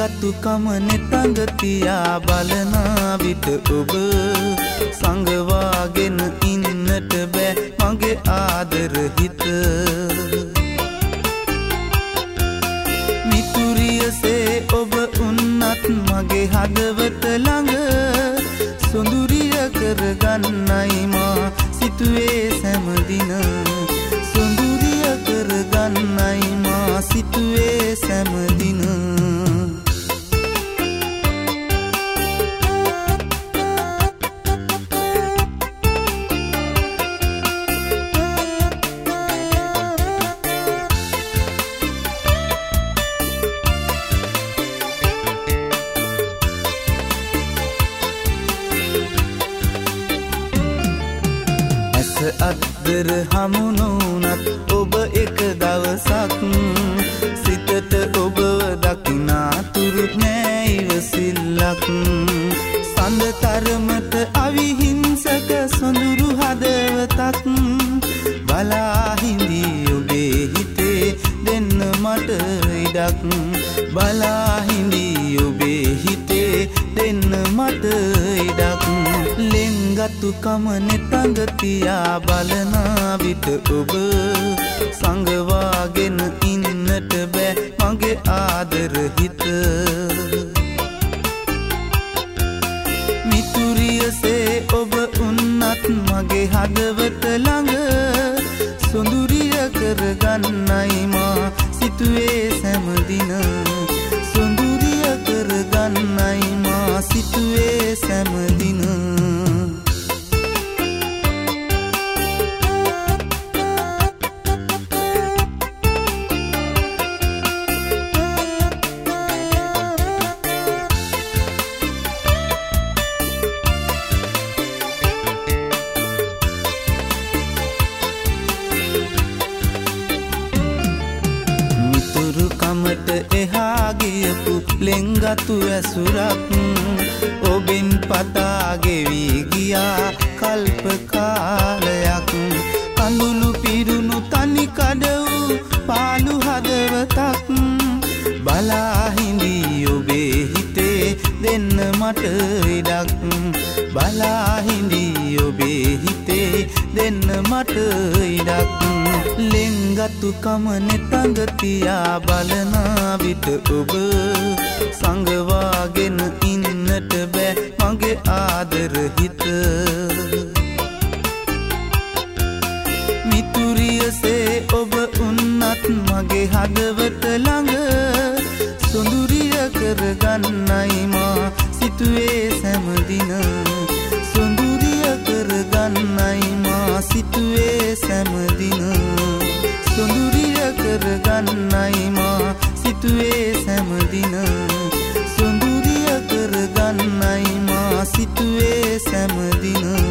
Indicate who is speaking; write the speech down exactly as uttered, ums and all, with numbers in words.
Speaker 1: ලෙන්ගතු කම නෙතඟ තියා බලන විට ඔබ සංගවාගෙන ඉන්නට බෑ මගේ ආදර හිත මිතුරියසේ ඔබ උන්නත් මගේ හදවත ළඟ සොඳුරිය කරගන්නයි මා සිතුවේ සෑමදින සොඳුරිය කරගන්නයි මා සිතුවේ සෑමදින අද්දර හමුණුනත් ඔබ එක දවසක් සිතට ඔබව දකිනාතුරු නෑ ඉවසිල්ලක් සඳ තරමට අවිහිංසක සොඳුරු හදවතක් බලා හිඳී ඔබේ හිතේ දෙන්න මට ඉඩක් බලා හිඳී ඔබේ හිතේ දෙන්න මට ඉඩක් ලෙන්ගතු කම නෙතඟ තියා බලන විට ඔබ සංගවාගෙන ඉන්නට බෑ මගේ ආදර හිත මිතුරියසේ ඔබ උන්නත් මගේ හදවත ළඟ සොඳුරිය කරගන්නයි මා සිතුවේ සෑමදින සොඳුරිය කරගන්නයි මා සිතුවේ සෑමදින එහා ගියපු ලෙන්ගතු ඇසුරක් ඔබෙන් පතා ගෙවි ගියා කල්ප කාලයක් කඳුළු පිරුණු තනි කඩ වූ පාළු හදවතක් බලා හිඳී ඔබේ හිතේ දෙන්න මට ඉඩක් බලා හිඳී ඔබේ හිතේ දෙන්න මට ඉඩක් ලෙන්ගතු කම නෙතඟ තියා බලන විට ඔබ සංගවාගෙන ඉන්නට බෑ මගේ ආදර හිත මිතුරියසේ ඔබ උන්නත් මගේ හදවත ළඟ සොඳුරිය කරගන්නයි මා සිතුවේ සෑමදින සොඳුරිය කරගන්නයි මා සිතුවේ සෑමදින සොඳුරිය කරගන්නයි මා සිතුවේ සෑමදින සොඳුරිය කරගන්නයි මා සිතුවේ සෑමදින